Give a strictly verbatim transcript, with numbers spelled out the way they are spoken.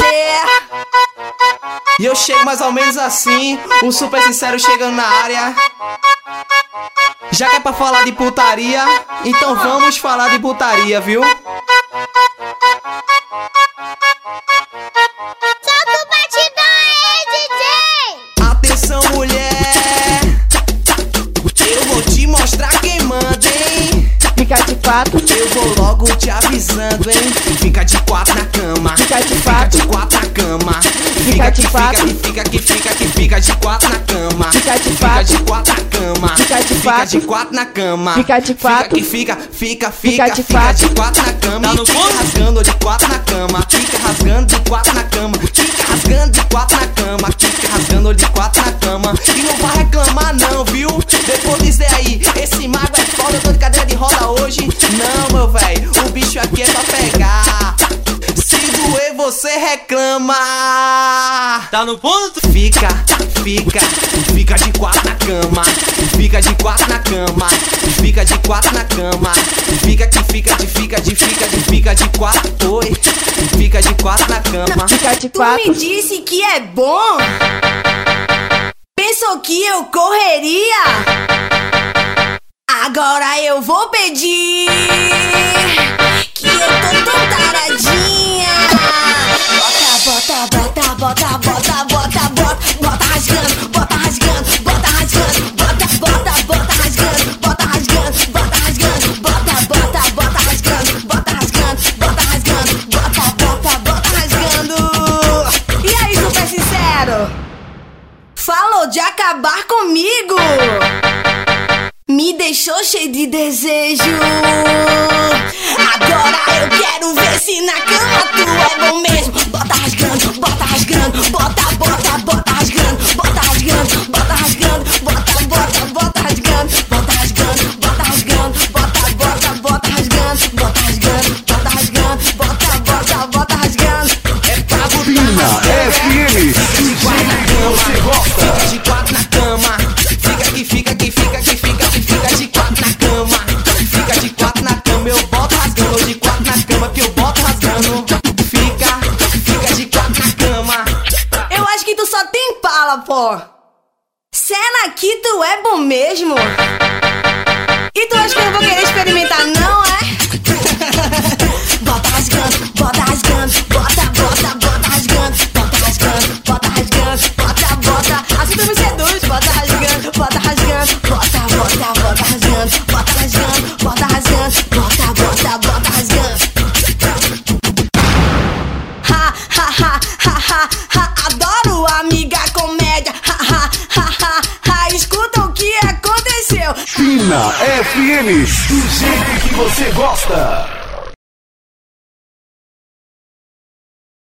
E eu chego mais ou menos assim, o super sincero chegando na área. Já que é pra falar de putaria, então vamos falar de putaria, viu? Solta o batidão aí, D J! Atenção, mulher, eu vou te mostrar quem manda, hein? Fica de quatro, Eu vou logo te avisando, hein? Fica de quatro na cama, fica de fica quatro, de quatro na cama. Fica de que quatro. fica, que fica, que fica de quatro na cama. Fica de Fica quatro. de quatro na cama. Fica de Fica quatro. de quatro na cama. Fica de quatro. que fica, fica, fica, Fica de fica quatro. de quatro na cama. Tá no E fica fundo? rasgando de quatro na cama. Fica rasgando de quatro na cama. Fica rasgando de quatro na cama. Fica rasgando de quatro na cama. E não vai reclamar não, viu? Depois dizer aí, esse mago é foda, eu tô de cadeira de roda hoje. Não, meu velho, o bicho aqui é pra pegar. Se doer, você reclama. Tá no ponto? Fica, fica, fica de quatro na cama. Fica de quatro na cama. Fica de quatro na cama. Fica que fica de fica de fica de fica de quatro. Oi, fica de quatro na cama. fica de Tu me quatro, disse que é bom? Pensou que eu correria? Agora eu vou pedir que eu tô tão taradinha. Bota, bota, bota, bota, bota, bota, bota, bota rasgando, bota rasgando, bota rasgando, bota, bota, bota rasgando, bota rasgando, bota rasgando, bota, bota, bota rasgando, bota rasgando, bota rasgando, bota, bota, bota rasgando. E aí, super sincero? Falou de acabar comigo? Me deixou cheio de desejo. Agora eu quero ver se na cama tu é bom mesmo. Bota rasgando, bota rasgando, bota, bota, bota rasgando, bota rasgando, bota rasgando, bota, bota, bota rasgando, bota rasgando, bota rasgando, bota, bota, bota rasgando, bota rasgando, bota rasgando, bota, bota, bota rasgando. É pra botar Pina rasgando, F M, você gosta. Fica de quatro na cama. Fica que fica, que fica, que fica, que fica de quatro na cama. Fica de quatro na cama, eu boto rasgando. De quatro na cama que eu boto rasgando. Fica, fica de quatro na cama. Eu acho que tu só tem pala, pô. Cena que tu é bom mesmo. E tu acha que eu não vou querer experimentar, não, é? Bota rasgando, bota rasgando, bota, bota, bota rasgando, bota rasgando, bota rasgando, bota, bota. Assim tu me seduz, bota rasgando, bota rasgando, bota, bota, bota rasgando, bota rasgando, bota rasgando, bota, bota, bota rasgando. Ha, ha, ha, ha, ha, ha, adoro amiga comédia. Ha, ha, ha, ha, ha, escuta o que aconteceu. Pina F M, do jeito que você gosta.